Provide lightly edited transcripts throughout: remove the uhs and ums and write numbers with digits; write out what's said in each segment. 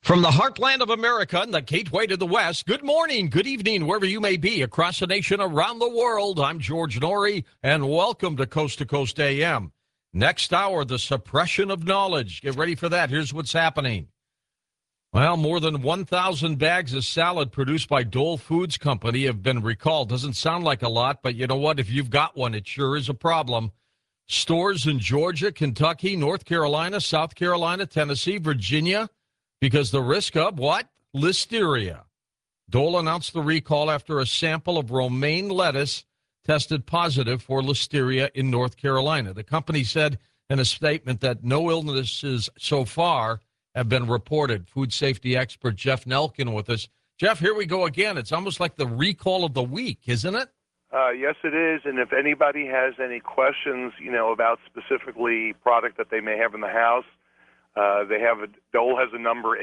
From the heartland of America and the gateway to the West, good morning, good evening, wherever you may be across the nation, around the world. I'm George Noory, and welcome to Coast AM. Next hour, the suppression of knowledge. Get ready for that. Here's what's happening. Well, more than 1,000 bags of salad produced by Dole Foods Company have been recalled. Doesn't sound like a lot, but you know what? If you've got one, it sure is a problem. Stores in Georgia, Kentucky, North Carolina, South Carolina, Tennessee, Virginia, because the risk of what? Listeria. Dole announced the recall after a sample of romaine lettuce tested positive for listeria in North Carolina. The company said in a statement that no illnesses so far have been reported. Food safety expert Jeff Nelkin with us. Jeff, here we go again. It's almost like the recall of the week, isn't it? Yes, it is. And if anybody has any questions, about specifically product that they may have in the house, Dole has a number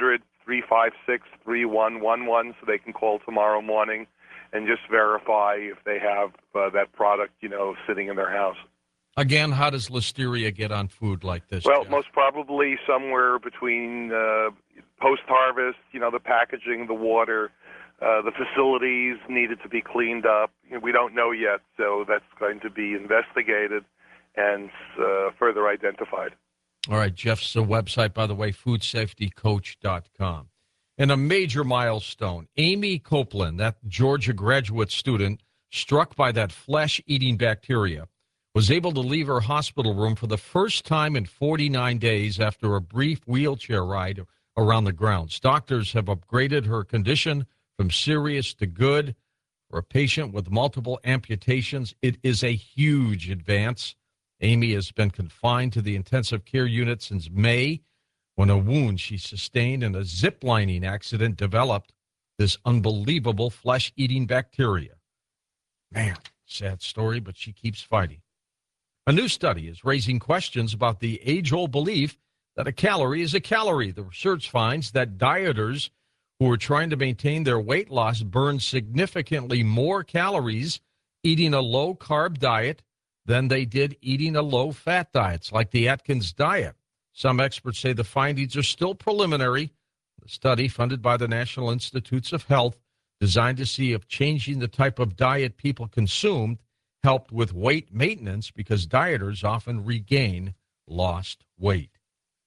800-356-3111, so they can call tomorrow morning and just verify if they have that product, sitting in their house. Again, how does listeria get on food like this? Well, Jeff? most probably somewhere between post-harvest, the packaging, the water, the facilities needed to be cleaned up. We don't know yet, so that's going to be investigated and further identified. All right, Jeff's website, by the way, foodsafetycoach.com. And a major milestone, Amy Copeland, that Georgia graduate student struck by that flesh-eating bacteria, was able to leave her hospital room for the first time in 49 days after a brief wheelchair ride around the grounds. Doctors have upgraded her condition from serious to good. For a patient with multiple amputations, it is a huge advance. Amy has been confined to the intensive care unit since May when a wound she sustained in a ziplining accident developed this unbelievable flesh-eating bacteria. Man, sad story, but she keeps fighting. A new study is raising questions about the age-old belief that a calorie is a calorie. The research finds that dieters who are trying to maintain their weight loss burn significantly more calories eating a low-carb diet than they did eating a low-fat diet. It's like the Atkins diet. Some experts say the findings are still preliminary. The study, funded by the National Institutes of Health, designed to see if changing the type of diet people consumed helped with weight maintenance because dieters often regain lost weight.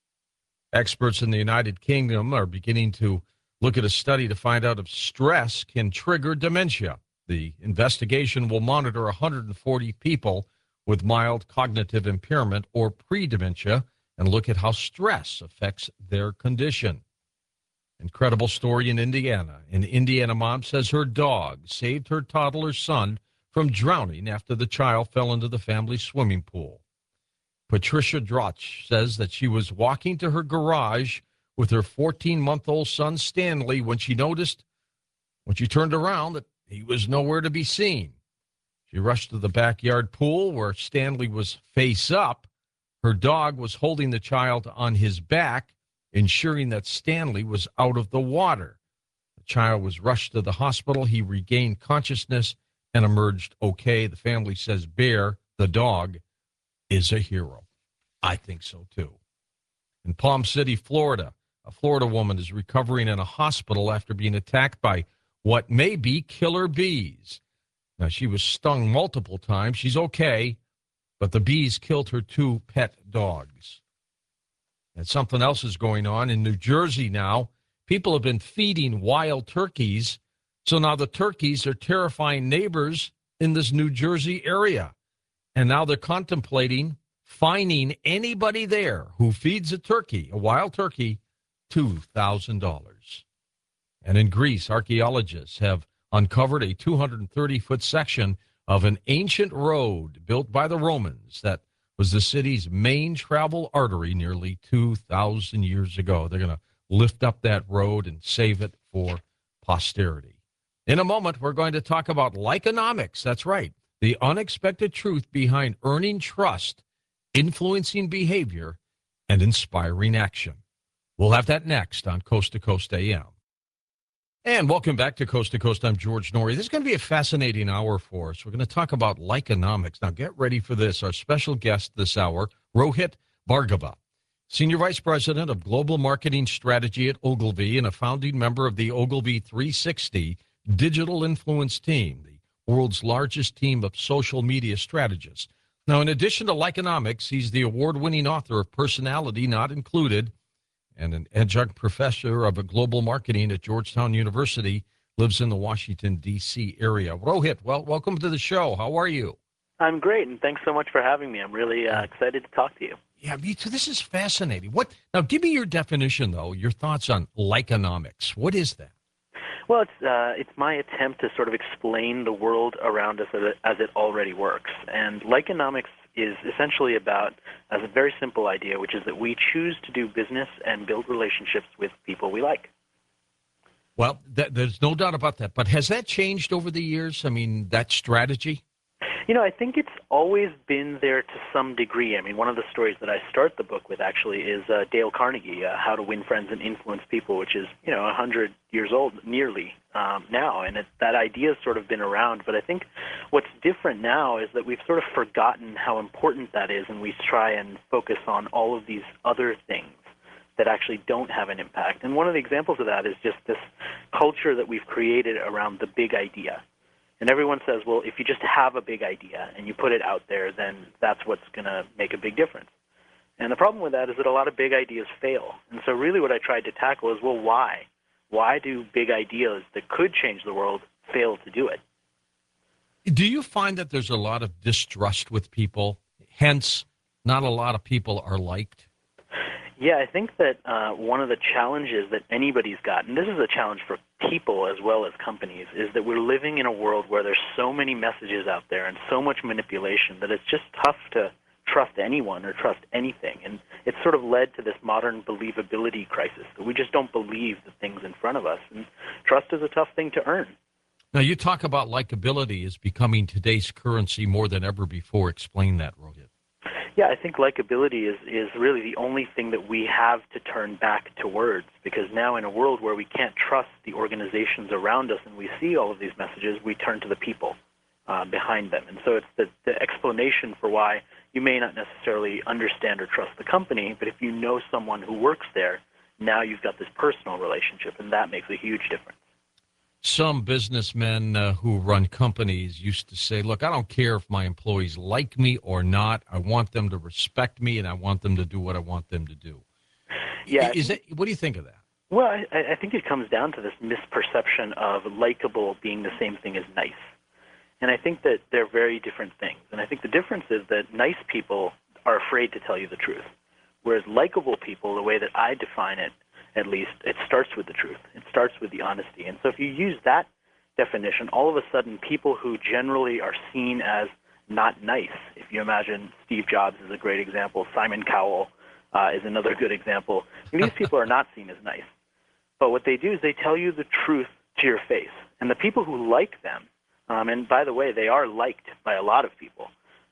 Experts in the United Kingdom are beginning to look at a study to find out if stress can trigger dementia. The investigation will monitor 140 people with mild cognitive impairment or pre-dementia and look at how stress affects their condition. Incredible story in Indiana. An Indiana mom says her dog saved her toddler son from drowning after the child fell into the family swimming pool. Patricia Drotch says that she was walking to her garage with her 14-month-old son Stanley when she noticed, when she turned around, that he was nowhere to be seen. She rushed to the backyard pool where Stanley was face up. Her dog was holding the child on his back, ensuring that Stanley was out of the water. The child was rushed to the hospital. He regained consciousness and emerged okay. The family says Bear, the dog, is a hero. I think so, too. In Palm City, Florida, a Florida woman is recovering in a hospital after being attacked by what may be killer bees. Now, she was stung multiple times. She's okay, but the bees killed her 2 pet dogs. And something else is going on in New Jersey now. People have been feeding wild turkeys, so now the turkeys are terrifying neighbors in this New Jersey area. And now they're contemplating fining anybody there who feeds a turkey, a wild turkey, $2,000. And in Greece, archaeologists have uncovered a 230-foot section of an ancient road built by the Romans that was the city's main travel artery nearly 2,000 years ago. They're going to lift up that road and save it for posterity. In a moment, we're going to talk about Likeonomics. That's right, the unexpected truth behind earning trust, influencing behavior, and inspiring action. We'll have that next on Coast to Coast AM. And welcome back to Coast. I'm George Noory. This is going to be a fascinating hour for us. We're going to talk about Likeonomics. Now, get ready for this. Our special guest this hour, Rohit Bhargava. Senior Vice President of Global Marketing Strategy at Ogilvy and a founding member of the Ogilvy 360 Digital Influence Team, the world's largest team of social media strategists. Now, in addition to Likeonomics, he's the award-winning author of Personality Not Included and an adjunct professor of global marketing at Georgetown University, lives in the Washington, D.C. area. Rohit, well, welcome to the show. How are you? I'm great, and thanks so much for having me. I'm really excited to talk to you. Yeah, me too. This is fascinating. Now, give me your definition, though, your thoughts on Likeonomics. What is that? Well, it's my attempt to sort of explain the world around us as it already works. And Likeonomics is essentially about a very simple idea, which is that we choose to do business and build relationships with people we like. Well, there's no doubt about that. But has that changed over the years? I mean, that strategy? You know, I think it's always been there to some degree. I mean, one of the stories that I start the book with actually is Dale Carnegie, How to Win Friends and Influence People, which is, 100 years old nearly now. And that idea has sort of been around. But I think what's different now is that we've sort of forgotten how important that is, and we try and focus on all of these other things that actually don't have an impact. And one of the examples of that is just this culture that we've created around the big idea. And everyone says, well, if you just have a big idea and you put it out there, then that's what's going to make a big difference. And the problem with that is that a lot of big ideas fail. And so really what I tried to tackle is, well, why? Why do big ideas that could change the world fail to do it? Do you find that there's a lot of distrust with people, hence not a lot of people are liked? Yeah, I think that one of the challenges that anybody's got, and this is a challenge for people as well as companies, is that we're living in a world where there's so many messages out there and so much manipulation that it's just tough to trust anyone or trust anything. And it's sort of led to this modern believability crisis, that we just don't believe the things in front of us. And trust is a tough thing to earn. Now, you talk about likability as becoming today's currency more than ever before. Explain that, Rohit. Yeah, I think likability is really the only thing that we have to turn back to words, because now in a world where we can't trust the organizations around us and we see all of these messages, we turn to the people behind them. And so it's the explanation for why you may not necessarily understand or trust the company, but if you know someone who works there, now you've got this personal relationship, and that makes a huge difference. Some businessmen who run companies used to say, look, I don't care if my employees like me or not. I want them to respect me, and I want them to do what I want them to do. Yeah. What do you think of that? Well, I think it comes down to this misperception of likable being the same thing as nice. And I think that they're very different things. And I think the difference is that nice people are afraid to tell you the truth, whereas likable people, the way that I define it, at least, it starts with the truth. It starts with the honesty. And so if you use that definition, all of a sudden people who generally are seen as not nice, if you imagine Steve Jobs is a great example, Simon Cowell is another good example, and these people are not seen as nice. But what they do is they tell you the truth to your face. And the people who like them, and by the way, they are liked by a lot of people,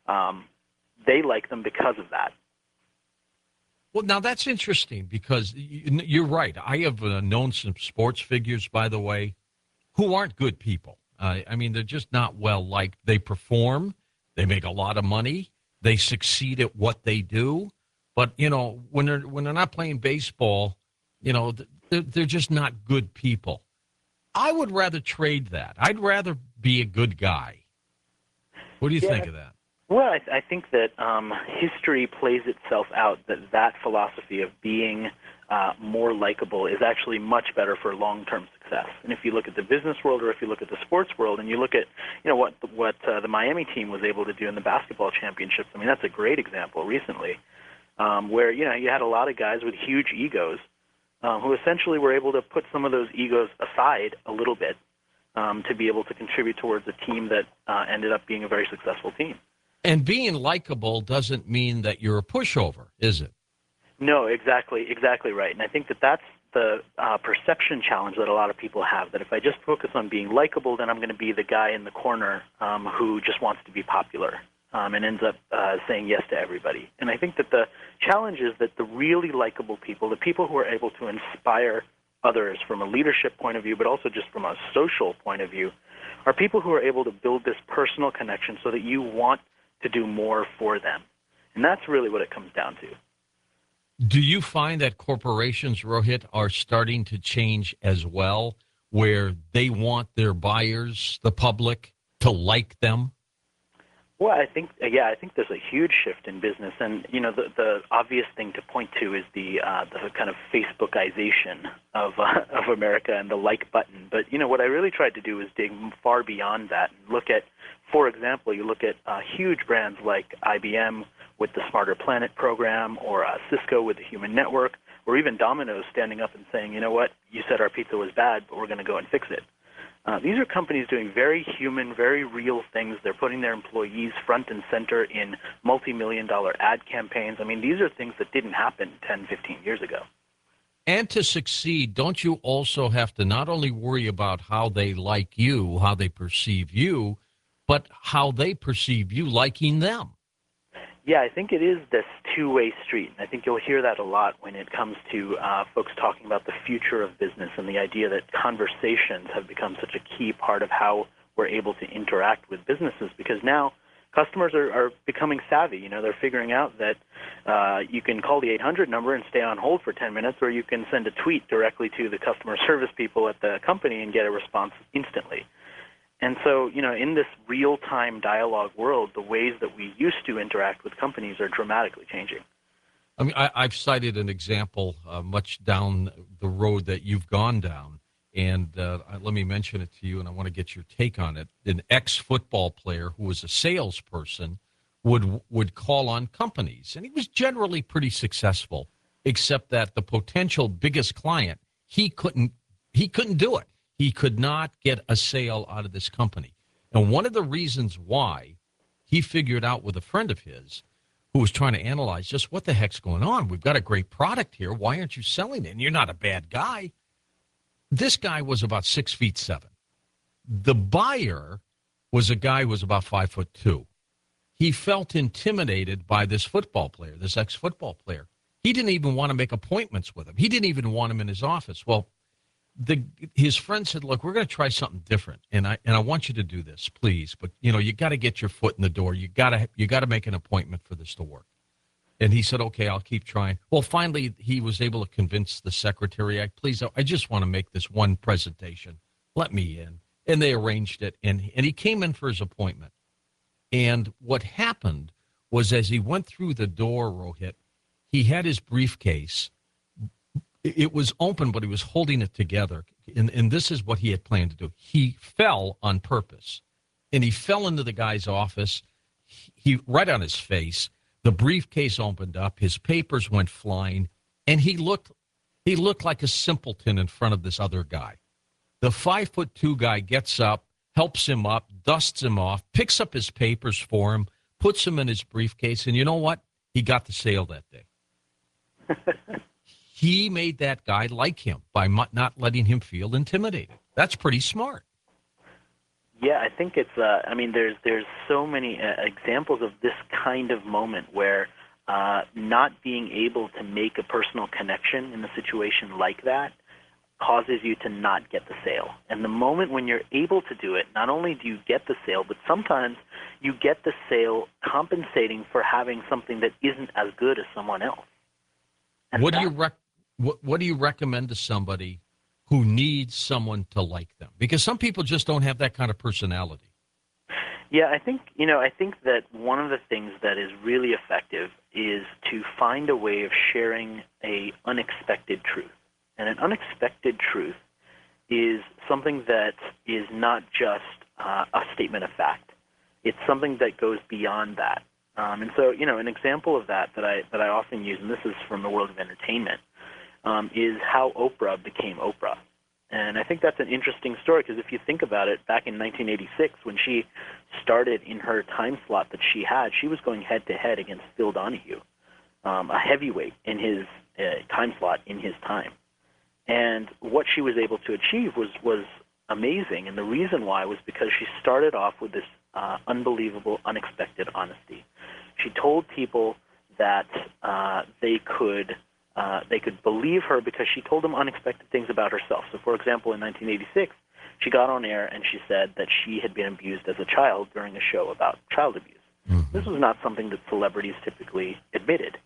they like them because of that. Well, now that's interesting because you're right. I have known some sports figures, by the way, who aren't good people. I mean, they're just not well liked. They perform, they make a lot of money, they succeed at what they do. But, when they're not playing baseball, they're just not good people. I would rather trade that. I'd rather be a good guy. What do you think of that? Well, I think that history plays itself out, that philosophy of being more likable is actually much better for long-term success. And if you look at the business world or if you look at the sports world and you look at what the Miami team was able to do in the basketball championships, I mean, that's a great example recently where, you had a lot of guys with huge egos who essentially were able to put some of those egos aside a little bit to be able to contribute towards a team that ended up being a very successful team. And being likable doesn't mean that you're a pushover, is it? No, exactly right. And I think that that's the perception challenge that a lot of people have, that if I just focus on being likable, then I'm going to be the guy in the corner who just wants to be popular and ends up saying yes to everybody. And I think that the challenge is that the really likable people, the people who are able to inspire others from a leadership point of view, but also just from a social point of view, are people who are able to build this personal connection so that you want to do more for them. And that's really what it comes down to. Do you find that corporations, Rohit, are starting to change as well, where they want their buyers, the public, to like them? Well, I think there's a huge shift in business, and the obvious thing to point to is the kind of Facebookization of America and the like button. But what I really tried to do is dig far beyond that and look at, for example, you look at huge brands like IBM with the Smarter Planet program, or Cisco with the Human Network, or even Domino's standing up and saying, you know what, you said our pizza was bad, but we're going to go and fix it. These are companies doing very human, very real things. They're putting their employees front and center in multi-million-dollar ad campaigns. I mean, these are things that didn't happen 10, 15 years ago. And to succeed, don't you also have to not only worry about how they like you, how they perceive you, but how they perceive you liking them? Yeah, I think it is this two-way street. I think you'll hear that a lot when it comes to folks talking about the future of business and the idea that conversations have become such a key part of how we're able to interact with businesses, because now customers are becoming savvy. They're figuring out that you can call the 800 number and stay on hold for 10 minutes, or you can send a tweet directly to the customer service people at the company and get a response instantly. And so, in this real-time dialogue world, the ways that we used to interact with companies are dramatically changing. I mean, I've cited an example much down the road that you've gone down, and let me mention it to you, and I want to get your take on it. An ex-football player who was a salesperson would call on companies, and he was generally pretty successful, except that the potential biggest client, he couldn't do it. He could not get a sale out of this company. And one of the reasons why, he figured out with a friend of his who was trying to analyze just what the heck's going on. We've got a great product here. Why aren't you selling it? And you're not a bad guy. This guy was about 6'7". The buyer was a guy who was about 5'2". He felt intimidated by this football player, this ex-football player. He didn't even want to make appointments with him. He didn't even want him in his office. Well, his friend said, look, we're going to try something different, and I want you to do this, please. But, you got to get your foot in the door. You got to make an appointment for this to work. And he said, okay, I'll keep trying. Well, finally, he was able to convince the secretary, please, I just want to make this one presentation. Let me in. And they arranged it, and he came in for his appointment. And what happened was, as he went through the door, Rohit, he had his briefcase. It was open, but he was holding it together. And this is what he had planned to do. He fell on purpose, and he fell into the guy's office. He right on his face. The briefcase opened up. His papers went flying, and he looked like a simpleton in front of this other guy. The 5'2" guy gets up, helps him up, dusts him off, picks up his papers for him, puts them in his briefcase, and you know what? He got the sale that day. He made that guy like him by not letting him feel intimidated. That's pretty smart. Yeah, I think it's. There's so many examples of this kind of moment where not being able to make a personal connection in a situation like that causes you to not get the sale. And the moment when you're able to do it, not only do you get the sale, but sometimes you get the sale compensating for having something that isn't as good as someone else. And what do you recommend to somebody who needs someone to like them? Because some people just don't have that kind of personality. Yeah, I think that one of the things that is really effective is to find a way of sharing a unexpected truth. And an unexpected truth is something that is not just a statement of fact. It's something that goes beyond that. And so, an example of that I often use, and this is from the world of entertainment, is how Oprah became Oprah. And I think that's an interesting story because if you think about it, back in 1986 when she started in her time slot that she had, she was going head-to-head against Phil Donahue, a heavyweight in his time slot in his time. And what she was able to achieve was amazing. And the reason why was because she started off with this unbelievable, unexpected honesty. She told people that they could believe her because she told them unexpected things about herself. So, for example, in 1986, she got on air and she said that she had been abused as a child during a show about child abuse. Mm-hmm. This was not something that celebrities typically admitted.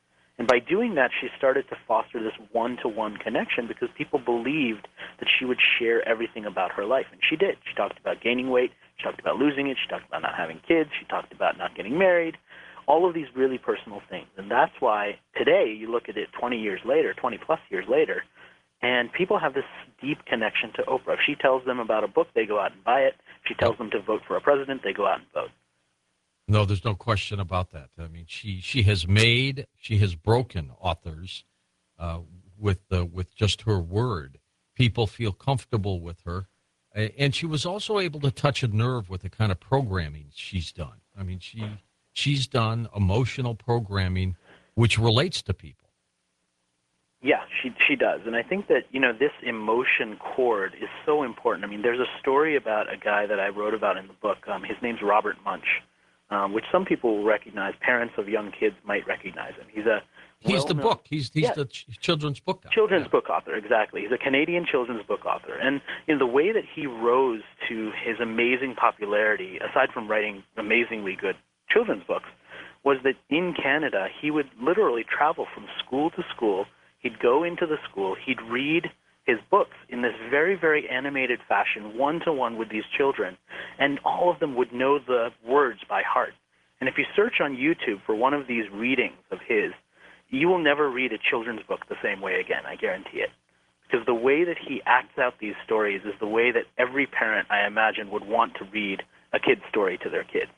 And by doing that, she started to foster this one-to-one connection because people believed that she would share everything about her life. And she did. She talked about gaining weight. She talked about losing it. She talked about not having kids. She talked about not getting married. All of these really personal things. And that's why today you look at it 20 years later, 20-plus years later, and people have this deep connection to Oprah. If she tells them about a book, they go out and buy it. If she tells them to vote for a president, they go out and vote. No, there's no question about that. I mean, she has broken authors with just her word. People feel comfortable with her, and she was also able to touch a nerve with the kind of programming she's done. I mean, she's done emotional programming which relates to people. Yeah, she does. And I think that, this emotion chord is so important. I mean, there's a story about a guy that I wrote about in the book. His name's Robert Munch, which some people will recognize. Parents of young kids might recognize him. He's the book. He's the children's book author. Children's book author, exactly. He's a Canadian children's book author. And the way that he rose to his amazing popularity, aside from writing amazingly good children's books, was that in Canada, he would literally travel from school to school. He'd go into the school, he'd read his books in this very, very animated fashion, one-to-one with these children, and all of them would know the words by heart. And if you search on YouTube for one of these readings of his, you will never read a children's book the same way again, I guarantee it. Because the way that he acts out these stories is the way that every parent, I imagine, would want to read a kid's story to their kids.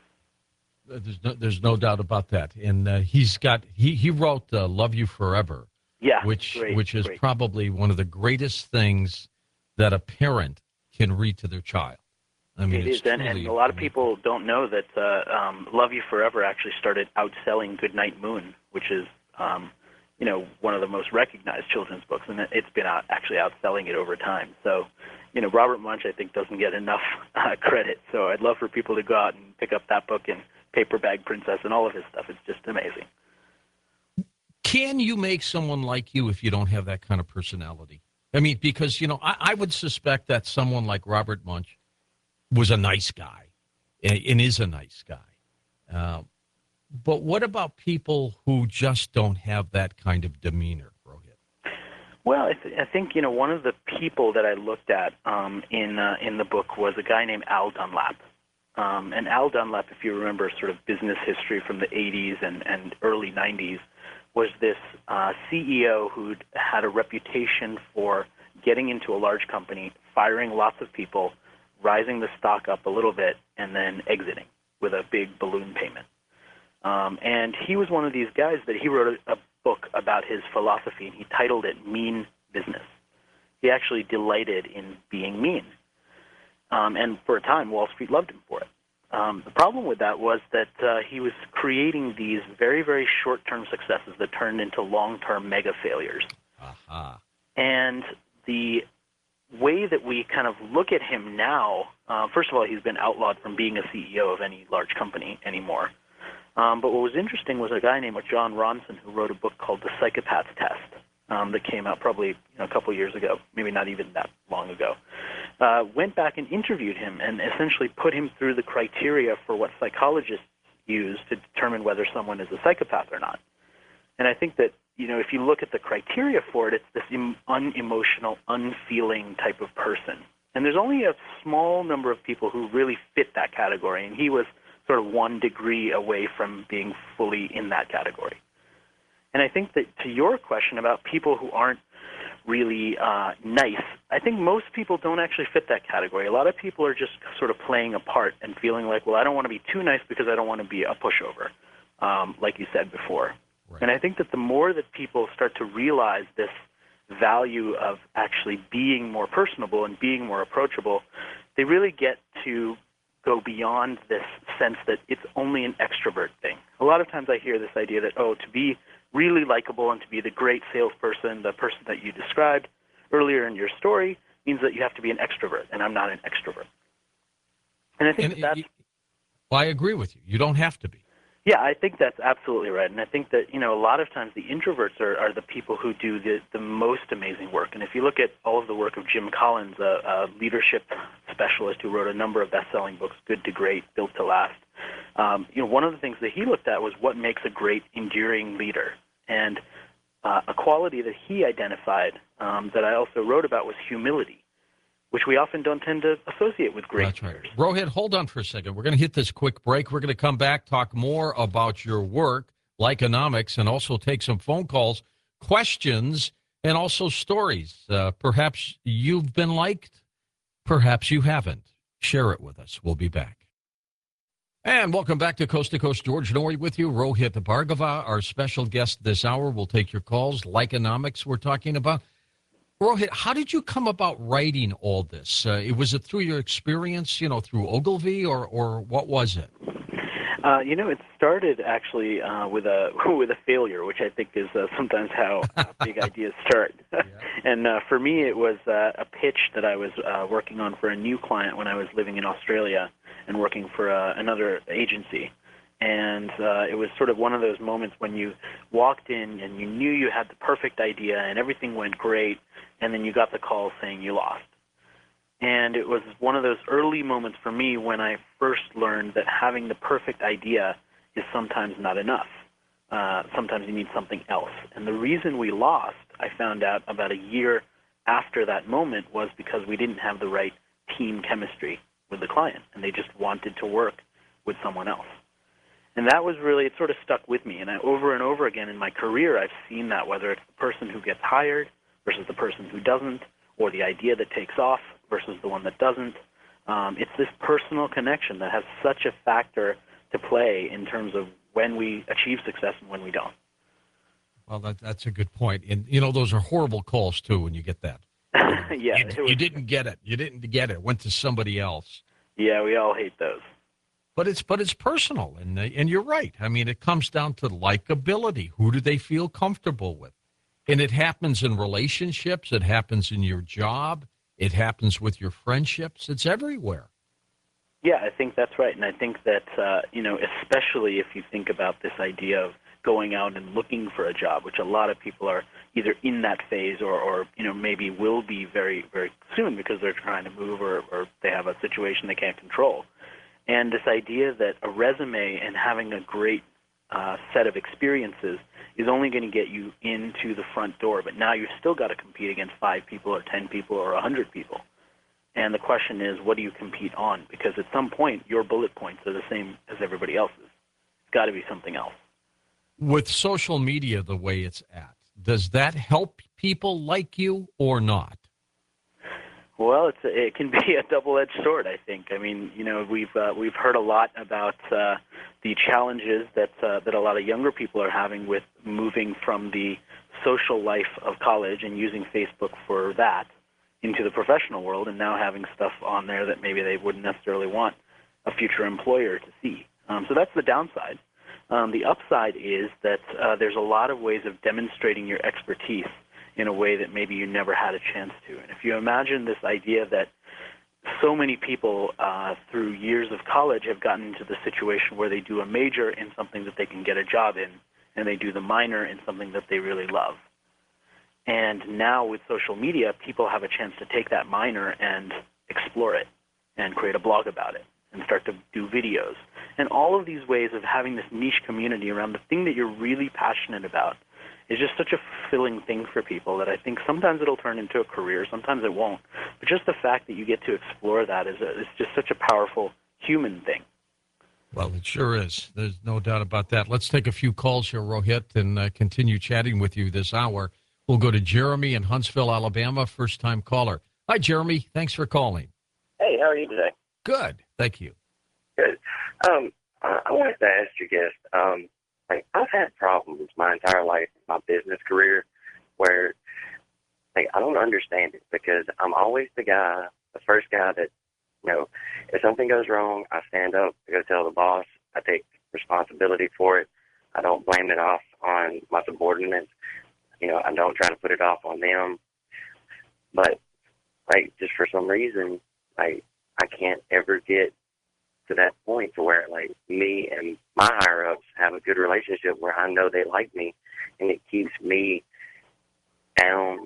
There's no doubt about that. And he wrote Love You Forever. Yeah, which is probably one of the greatest things that a parent can read to their child. I mean, it is, and a lot of people don't know that Love You Forever actually started outselling Goodnight Moon, which is one of the most recognized children's books, and it's been actually outselling it over time. So, Robert Munch, I think, doesn't get enough credit. So I'd love for people to go out and pick up that book and Paper Bag Princess and all of his stuff. It's just amazing. Can you make someone like you if you don't have that kind of personality? I mean, because, I would suspect that someone like Robert Munch was a nice guy and is a nice guy. But what about people who just don't have that kind of demeanor, Rohit? Well, I think, one of the people that I looked at in the book was a guy named Al Dunlap. And Al Dunlap, if you remember sort of business history from the 80s and early 90s, was this CEO who'd had a reputation for getting into a large company, firing lots of people, rising the stock up a little bit, and then exiting with a big balloon payment. And he was one of these guys that he wrote a book about his philosophy, and he titled it Mean Business. He actually delighted in being mean. And for a time, Wall Street loved him for it. The problem with that was that he was creating these very, very short-term successes that turned into long-term mega failures. Uh-huh. And the way that we kind of look at him now, first of all, he's been outlawed from being a CEO of any large company anymore. But what was interesting was a guy named John Ronson who wrote a book called The Psychopath's Test that came out probably a couple years ago, maybe not even that long ago. Went back and interviewed him and essentially put him through the criteria for what psychologists use to determine whether someone is a psychopath or not. And I think that, if you look at the criteria for it, it's this unemotional, unfeeling type of person. And there's only a small number of people who really fit that category, and he was sort of 1 degree away from being fully in that category. And I think that to your question about people who aren't really nice, I think most people don't actually fit that category. A lot of people are just sort of playing a part and feeling like, well, I don't want to be too nice because I don't want to be a pushover, like you said before. Right. And I think that the more that people start to realize this value of actually being more personable and being more approachable, they really get to go beyond this sense that it's only an extrovert thing. A lot of times I hear this idea that, to be really likable and to be the great salesperson, the person that you described earlier in your story, means that you have to be an extrovert, and I'm not an extrovert. And I think that's... Well, I agree with you. You don't have to be. Yeah, I think that's absolutely right. And I think that, a lot of times the introverts are the people who do the most amazing work. And if you look at all of the work of Jim Collins, a leadership specialist who wrote a number of best-selling books, Good to Great, Built to Last, one of the things that he looked at was what makes a great enduring leader. And a quality that he identified that I also wrote about was humility, which we often don't tend to associate with great That's right. leaders. Rohit, hold on for a second. We're going to hit this quick break. We're going to come back, talk more about your work, Likeonomics, and also take some phone calls, questions, and also stories. Perhaps you've been liked, perhaps you haven't. Share it with us. We'll be back. And welcome back to Coast George Noory with you. Rohit Bhargava, our special guest this hour. We'll take your calls. Likeonomics we're talking about. Rohit, how did you come about writing all this? Was it through your experience, through Ogilvy, or what was it? It started actually with a with a failure, which I think is sometimes how big ideas start. Yeah. And for me, it was a pitch that I was working on for a new client when I was living in Australia and working for another agency. And it was sort of one of those moments when you walked in and you knew you had the perfect idea and everything went great, and then you got the call saying you lost. And it was one of those early moments for me when I first learned that having the perfect idea is sometimes not enough. Sometimes you need something else. And the reason we lost, I found out about a year after that moment, was because we didn't have the right team chemistry with the client, and they just wanted to work with someone else. And that was really, it sort of stuck with me. And over and over again in my career, I've seen that, whether it's the person who gets hired versus the person who doesn't, or the idea that takes off versus the one that doesn't. It's this personal connection that has such a factor to play in terms of when we achieve success and when we don't. Well, that's a good point. And, those are horrible calls, too, when you get that. Yeah. You didn't get it. You didn't get it. It went to somebody else. Yeah, we all hate those. But it's personal, and you're right. I mean, it comes down to likability. Who do they feel comfortable with? And it happens in relationships. It happens in your job. It happens with your friendships. It's everywhere. Yeah, I think that's right. And I think that, especially if you think about this idea of going out and looking for a job, which a lot of people are either in that phase or maybe will be very, very soon because they're trying to move or they have a situation they can't control. And this idea that a resume and having a great set of experiences is only going to get you into the front door, but now you've still got to compete against 5 people or 10 people or 100 people. And the question is, what do you compete on? Because at some point, your bullet points are the same as everybody else's. It's got to be something else. With social media the way it's at, does that help people like you or not? Well, it can be a double-edged sword, I think. I mean, we've heard a lot about the challenges that a lot of younger people are having with moving from the social life of college and using Facebook for that into the professional world, and now having stuff on there that maybe they wouldn't necessarily want a future employer to see. So that's the downside. The upside is that there's a lot of ways of demonstrating your expertise in a way that maybe you never had a chance to. And if you imagine this idea that so many people through years of college have gotten into the situation where they do a major in something that they can get a job in, and they do the minor in something that they really love. And now with social media, people have a chance to take that minor and explore it and create a blog about it and start to do videos. And all of these ways of having this niche community around the thing that you're really passionate about is just such a fulfilling thing for people that I think sometimes it'll turn into a career, sometimes it won't. But just the fact that you get to explore that is just such a powerful human thing. Well, it sure is. There's no doubt about that. Let's take a few calls here, Rohit, and continue chatting with you this hour. We'll go to Jeremy in Huntsville, Alabama, first-time caller. Hi, Jeremy. Thanks for calling. Hey, how are you today? Good. Thank you. Good. I wanted to ask your guest, I've had problems my entire life, my business career, where I don't understand it because I'm always the first guy that, if something goes wrong, I stand up to go tell the boss. I take responsibility for it. I don't blame it off on my subordinates. I don't try to put it off on them. But, just for some reason, I can't ever get to that point to where, me and my higher-ups have a good relationship where I know they like me, and it keeps me down,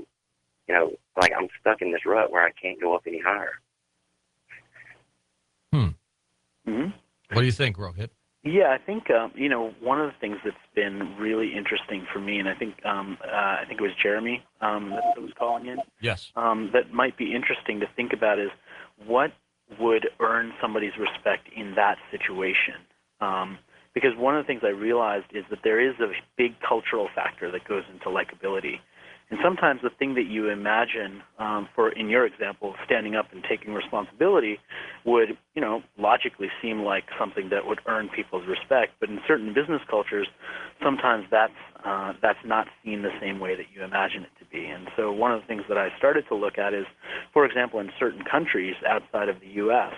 I'm stuck in this rut where I can't go up any higher. Mm-hmm. What do you think, Rohit? Yeah, I think one of the things that's been really interesting for me, and I think it was Jeremy that was calling in. Yes. That might be interesting to think about is what would earn somebody's respect in that situation. Because one of the things I realized is that there is a big cultural factor that goes into likability. And sometimes the thing that you imagine, in your example, standing up and taking responsibility, would, logically seem like something that would earn people's respect. But in certain business cultures, sometimes that's not seen the same way that you imagine it to be. And so one of the things that I started to look at is, for example, in certain countries outside of the U.S.,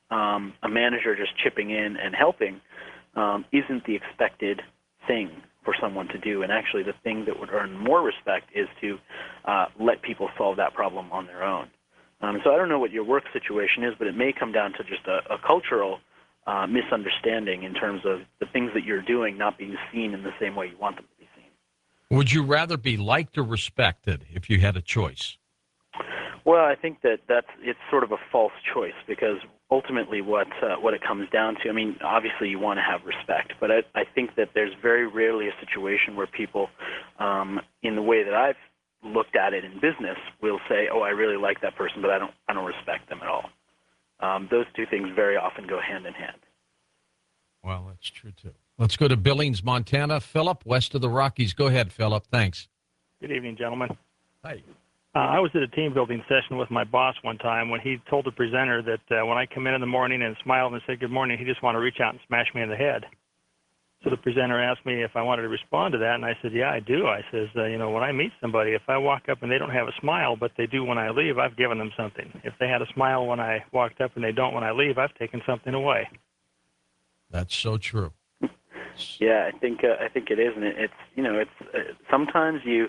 a manager just chipping in and helping isn't the expected thing for someone to do, and actually the thing that would earn more respect is to let people solve that problem on their own. So I don't know what your work situation is, but it may come down to just a cultural misunderstanding in terms of the things that you're doing not being seen in the same way you want them to be seen. Would you rather be liked or respected if you had a choice? Well, I think it's sort of a false choice, because ultimately what it comes down to, I mean, obviously you want to have respect, but I think that there's very rarely a situation where people, in the way that I've looked at it in business, will say, "Oh, I really like that person, but I don't respect them at all." Those two things very often go hand in hand. Well, that's true too. Let's go to Billings, Montana. Philip, west of the Rockies. Go ahead, Philip. Thanks. Good evening, gentlemen. Hi. I was at a team building session with my boss one time when he told the presenter that when I come in the morning and smiled and said good morning, he just wanted to reach out and smash me in the head. So the presenter asked me if I wanted to respond to that, and I said, yeah, I do. I says, when I meet somebody, if I walk up and they don't have a smile, but they do when I leave, I've given them something. If they had a smile when I walked up and they don't when I leave, I've taken something away. That's so true. Yeah, I think it is, and it's sometimes you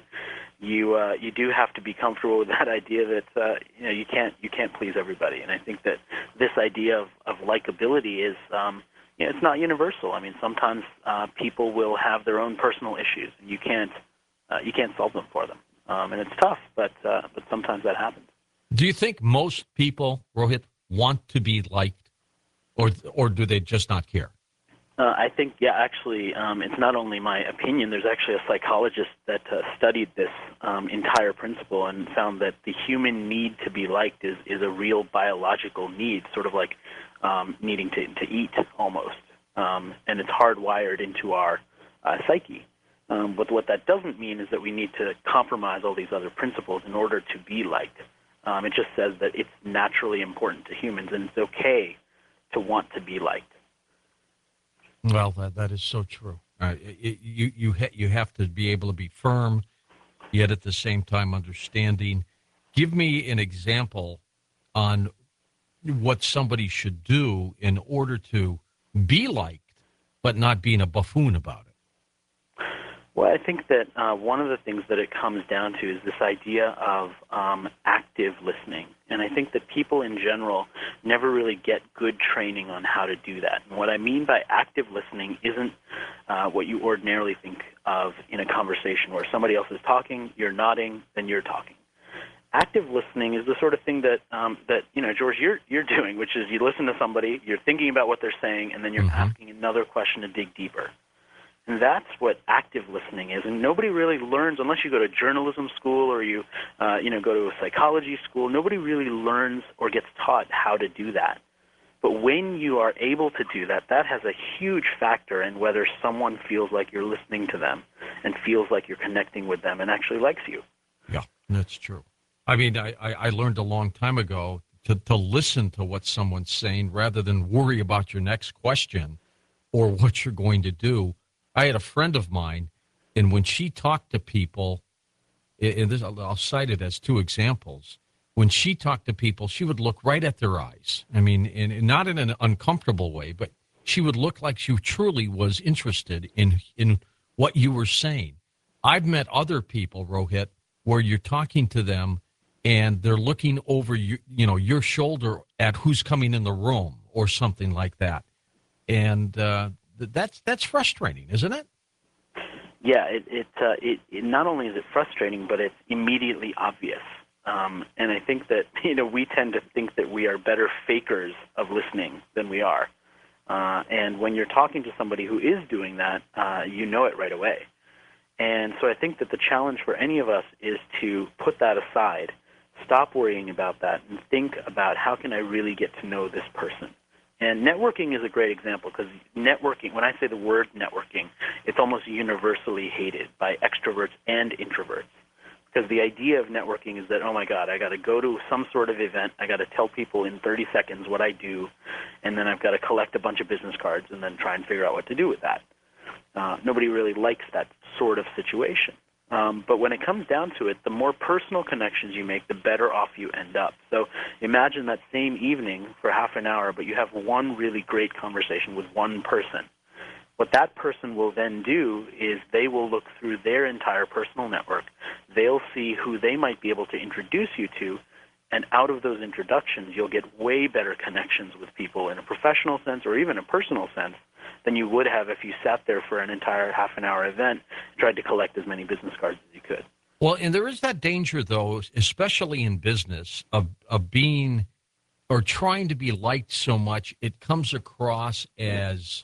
do have to be comfortable with that idea that you can't please everybody, and I think that this idea of likability is it's not universal. I mean, sometimes people will have their own personal issues, and you can't solve them for them, and it's tough, but sometimes that happens. Do you think most people, Rohit, want to be liked, or do they just not care? I think, actually, it's not only my opinion. There's actually a psychologist that studied this entire principle and found that the human need to be liked is a real biological need, sort of like needing to eat almost. And it's hardwired into our psyche. But what that doesn't mean is that we need to compromise all these other principles in order to be liked. It just says that it's naturally important to humans, and it's okay to want to be liked. Well, that is so true. You have to be able to be firm, yet at the same time understanding. Give me an example on what somebody should do in order to be liked, but not being a buffoon about it. Well, I think that one of the things that it comes down to is this idea of active listening. And I think that people in general never really get good training on how to do that. And what I mean by active listening isn't what you ordinarily think of in a conversation where somebody else is talking, you're nodding, then you're talking. Active listening is the sort of thing that George, you're doing, which is you listen to somebody, you're thinking about what they're saying, and then you're asking another question to dig deeper. And that's what active listening is. And nobody really learns, unless you go to journalism school or you go to a psychology school, nobody really learns or gets taught how to do that. But when you are able to do that, that has a huge factor in whether someone feels like you're listening to them and feels like you're connecting with them and actually likes you. Yeah, that's true. I mean, I learned a long time ago to listen to what someone's saying rather than worry about your next question or what you're going to do. I had a friend of mine, and when she talked to people, and this, I'll cite it as two examples. When she talked to people, she would look right at their eyes. I mean, and not in an uncomfortable way, but she would look like she truly was interested in what you were saying. I've met other people, Rohit, where you're talking to them, and they're looking over your shoulder at who's coming in the room or something like that, and that's frustrating, isn't it? Yeah, it not only is it frustrating, but it's immediately obvious. And I think that we tend to think that we are better fakers of listening than we are. And when you're talking to somebody who is doing that, you know it right away. And so I think that the challenge for any of us is to put that aside, stop worrying about that, and think about how can I really get to know this person. And networking is a great example because networking, when I say the word networking, it's almost universally hated by extroverts and introverts. Because the idea of networking is that, oh my God, I got to go to some sort of event, I got to tell people in 30 seconds what I do, and then I've got to collect a bunch of business cards and then try and figure out what to do with that. Nobody really likes that sort of situation. But when it comes down to it, the more personal connections you make, the better off you end up. So imagine that same evening for half an hour, but you have one really great conversation with one person. What that person will then do is they will look through their entire personal network. They'll see who they might be able to introduce you to, and out of those introductions, you'll get way better connections with people in a professional sense or even a personal sense than you would have if you sat there for an entire half-an-hour event and tried to collect as many business cards as you could. Well, and there is that danger, though, especially in business, of being or trying to be liked so much, it comes across as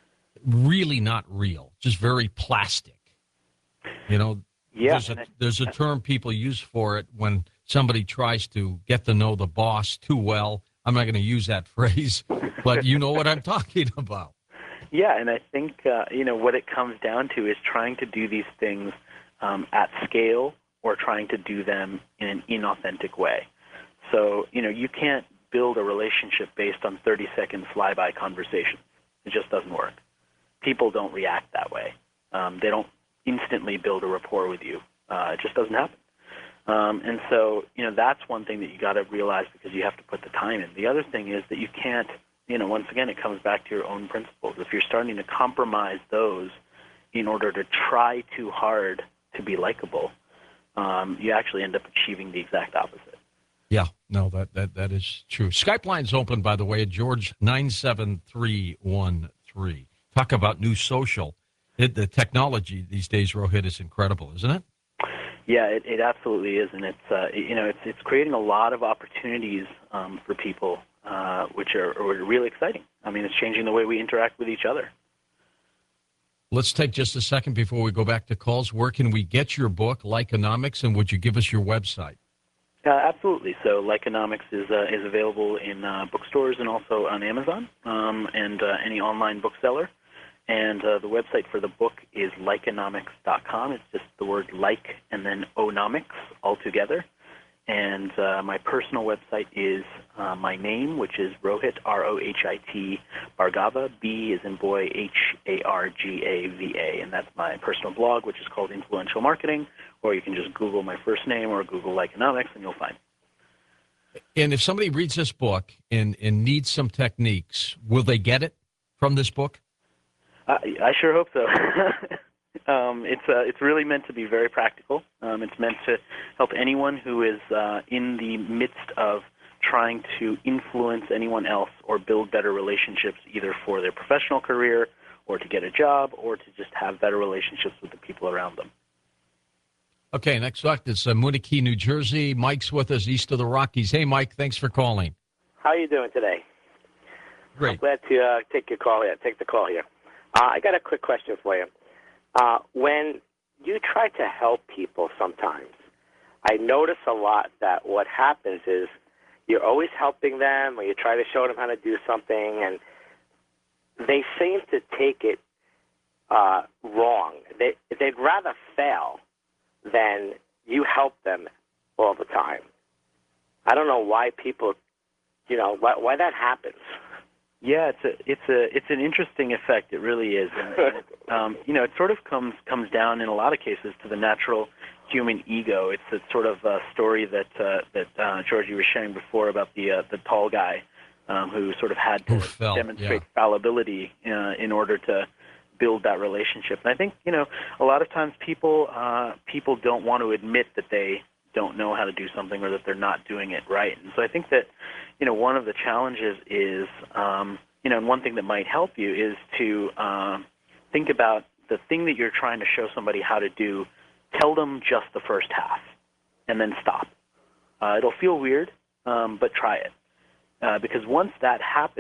really not real, just very plastic. You know, Yeah, there's a term people use for it when somebody tries to get to know the boss too well. I'm not going to use that phrase, but you know what I'm talking about. Yeah, and I think, what it comes down to is trying to do these things at scale or trying to do them in an inauthentic way. So, you can't build a relationship based on 30-second flyby conversations. It just doesn't work. People don't react that way. They don't instantly build a rapport with you. It just doesn't happen. And so, that's one thing that you got to realize because you have to put the time in. The other thing is that you can't, once again, it comes back to your own principles. If you're starting to compromise those in order to try too hard to be likable, you actually end up achieving the exact opposite. Yeah, no, that is true. Skype line's open, by the way, at George 97313. Talk about new social. The technology these days, Rohit, is incredible, isn't it? Yeah, it absolutely is, and it's creating a lot of opportunities for people, which are really exciting. I mean, it's changing the way we interact with each other. Let's take just a second before we go back to calls. Where can we get your book, Likeonomics, and would you give us your website? Absolutely. So Likeonomics is available in bookstores and also on Amazon and any online bookseller. And the website for the book is likeonomics.com. It's just the word like and then onomics all together. And my personal website is my name, which is Rohit, R-O-H-I-T, Bhargava, B as in boy, H-A-R-G-A-V-A. And that's my personal blog, which is called Influential Marketing. Or you can just Google my first name or Google Likeonomics, and you'll find it. And if somebody reads this book and needs some techniques, will they get it from this book? I sure hope so. It's really meant to be very practical. It's meant to help anyone who is in the midst of trying to influence anyone else or build better relationships, either for their professional career or to get a job or to just have better relationships with the people around them. Okay, next up is Moonachie, New Jersey. Mike's with us east of the Rockies. Hey, Mike, thanks for calling. How are you doing today? Great. I'm glad to take the call here. I got a quick question for you. When you try to help people sometimes, I notice a lot that what happens is you're always helping them or you try to show them how to do something, and they seem to take it wrong. They'd rather fail than you help them all the time. I don't know why people, why that happens. Yeah, it's an interesting effect. It really is, and it sort of comes down in a lot of cases to the natural human ego. It's a sort of story that Georgie was sharing before about the tall guy who sort of had to demonstrate fallibility in order to build that relationship. And I think a lot of times people don't want to admit that they don't know how to do something or that they're not doing it right. And so I think that one of the challenges is and one thing that might help you is to think about the thing that you're trying to show somebody how to do. Tell them just the first half and then stop. It'll feel weird, but try it. Because once that happens,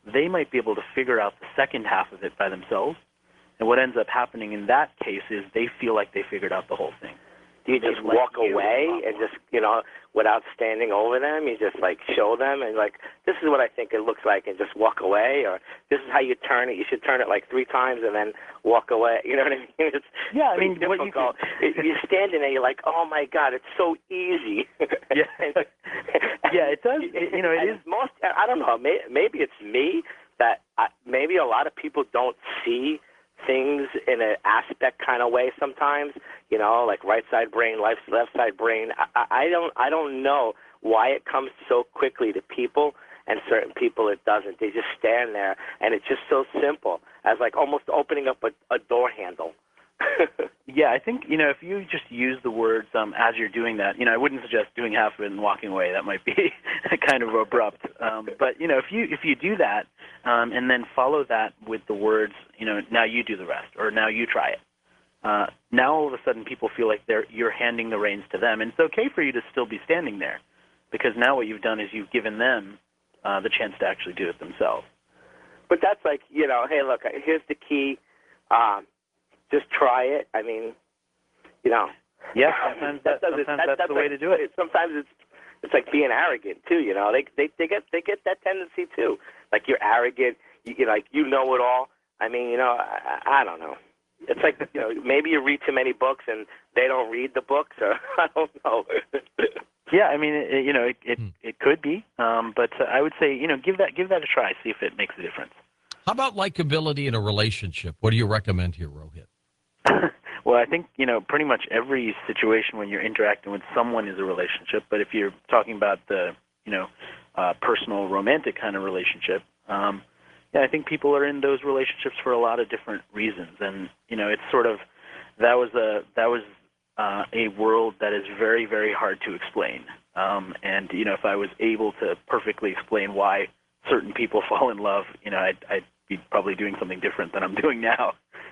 they might be able to figure out the second half of it by themselves. And what ends up happening in that case is they feel like they figured out the whole thing. Do you just walk away and just, without standing over them, you just like show them and like, this is what I think it looks like, and just walk away? Or this is how you turn it. You should turn it like 3 times and then walk away. You know what I mean? It's difficult. You're standing there, you're like, oh my God, it's so easy. Yeah, yeah, it does. It is. Most, I don't know, maybe it's me that maybe a lot of people don't see things in an aspect kind of way sometimes, like right side brain, left side brain. I don't know why it comes so quickly to people, and certain people it doesn't. They just stand there, and it's just so simple as like almost opening up a door handle. Yeah, I think, if you just use the words as you're doing that, I wouldn't suggest doing half of it and walking away. That might be kind of abrupt. But, if you do that and then follow that with the words, now you do the rest, or now you try it. Now all of a sudden people feel like you're handing the reins to them. And it's okay for you to still be standing there, because now what you've done is you've given them the chance to actually do it themselves. But that's like, hey, look, here's the key. Just try it. I mean, Yeah, sometimes that's the way to do it. Sometimes it's like being arrogant too. They get that tendency too. Like you're arrogant. You know it all. I mean, I don't know. It's like maybe you read too many books and they don't read the books, or I don't know. Yeah, I mean, it could be, but I would say give that a try. See if it makes a difference. How about likability in a relationship? What do you recommend here, Rohit? Well, I think, pretty much every situation when you're interacting with someone is a relationship. But if you're talking about the, personal, romantic kind of relationship, I think people are in those relationships for a lot of different reasons. And, it's sort of, that was a world that is very, very hard to explain. And, if I was able to perfectly explain why certain people fall in love, I'd be probably doing something different than I'm doing now.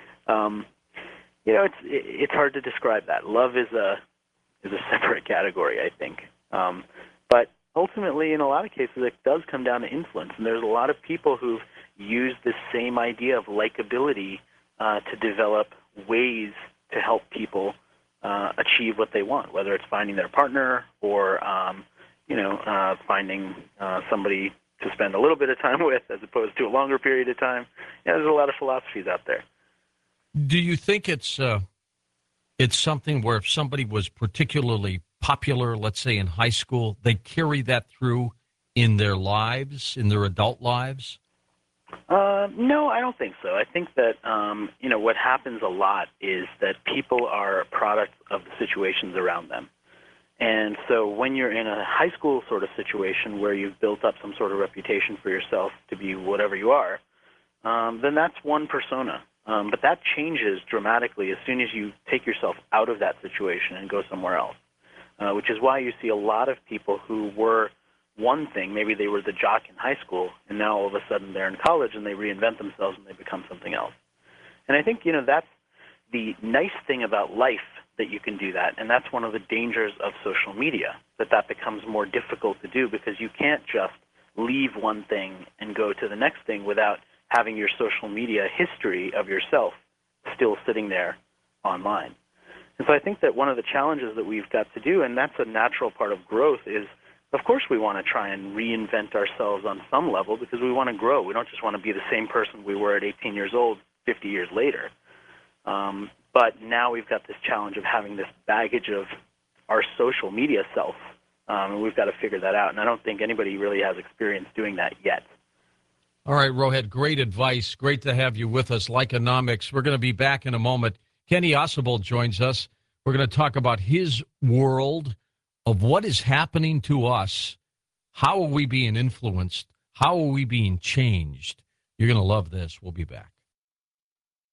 It's hard to describe that. Love is a separate category, I think. But ultimately, in a lot of cases, it does come down to influence. And there's a lot of people who've used this same idea of likability to develop ways to help people achieve what they want, whether it's finding their partner or, finding somebody to spend a little bit of time with as opposed to a longer period of time. There's a lot of philosophies out there. Do you think it's something where if somebody was particularly popular, let's say in high school, they carry that through in their lives, in their adult lives? No, I don't think so. I think that, what happens a lot is that people are products of the situations around them. And so when you're in a high school sort of situation where you've built up some sort of reputation for yourself to be whatever you are, then that's one persona. But that changes dramatically as soon as you take yourself out of that situation and go somewhere else, which is why you see a lot of people who were one thing, maybe they were the jock in high school, and now all of a sudden they're in college and they reinvent themselves and they become something else. And I think, that's the nice thing about life, that you can do that, and that's one of the dangers of social media, that becomes more difficult to do because you can't just leave one thing and go to the next thing without having your social media history of yourself still sitting there online. And so I think that one of the challenges that we've got to do, and that's a natural part of growth, is of course we want to try and reinvent ourselves on some level because we want to grow. We don't just want to be the same person we were at 18 years old 50 years later. But now we've got this challenge of having this baggage of our social media self, and we've got to figure that out. And I don't think anybody really has experience doing that yet. All right, Rohit, great advice. Great to have you with us. Likeonomics. We're going to be back in a moment. Kenny Ausubel joins us. We're going to talk about his world of what is happening to us. How are we being influenced? How are we being changed? You're going to love this. We'll be back.